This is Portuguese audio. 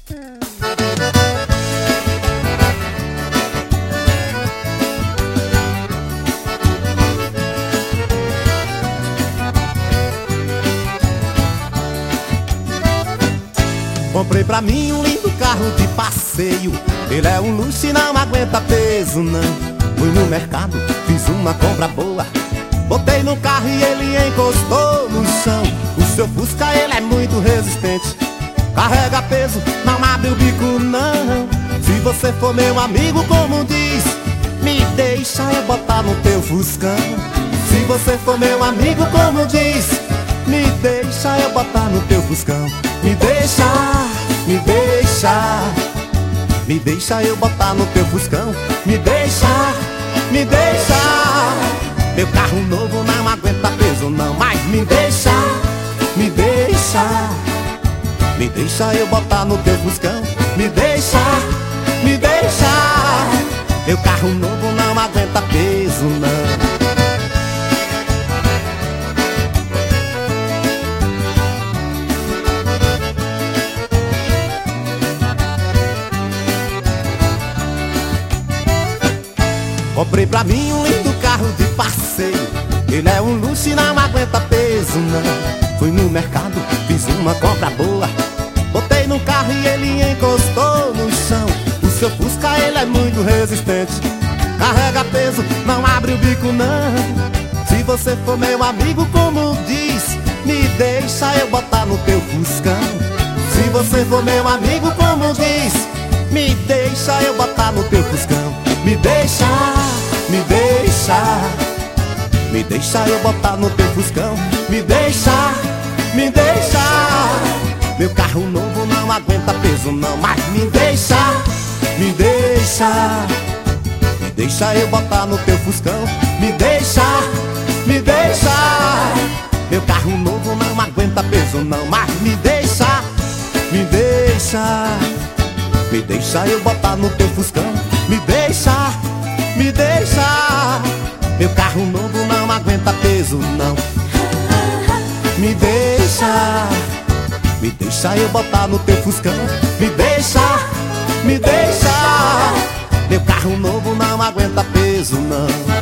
Comprei pra mim um lindo carro de passeio. Ele é um luxo e não aguenta peso, não. Fui no mercado, fiz uma compra boa. Botei no carro e ele encostou no chão. O seu Fusca, ele é muito resistente. Carrega peso, não abre o bico, não. Se você for meu amigo, como diz, me deixa eu botar no teu Fuscão. Se você for meu amigo, como diz, me deixa eu botar no teu Fuscão. Me deixa, me deixa, me deixa eu botar no teu Fuscão. Me deixa, me deixa. Meu carro novo não aguenta peso não. Mas me deixa, me deixa, me deixa eu botar no teu Fuscão. Me deixa, me deixa. Meu carro novo não aguenta peso não. Comprei pra mim um lindo carro de passeio. Ele é um luxo e não aguenta peso, não. Fui no mercado, fiz uma compra boa. Botei no carro e ele encostou no chão. O seu Fusca, ele é muito resistente. Carrega peso, não abre o bico, não. Se você for meu amigo, como diz, me deixa eu botar no teu Fuscão. Se você for meu amigo, como diz, me deixa eu botar no teu Fuscão. Me deixa, me deixa, me deixa eu botar no teu Fuscão. Me deixa, me deixa. Meu carro novo não aguenta peso não. Mas me deixa, me deixa, me deixa eu botar no teu Fuscão. Me deixa, me deixa. Meu carro novo não aguenta peso não. Mas me deixa, me deixa, me deixa eu botar no teu Fuscão. Me deixa, me deixa. Meu carro novo não aguenta peso não. Me deixa, me deixa eu botar no teu Fuscão. Me deixa, me deixa. Meu carro novo não aguenta peso não.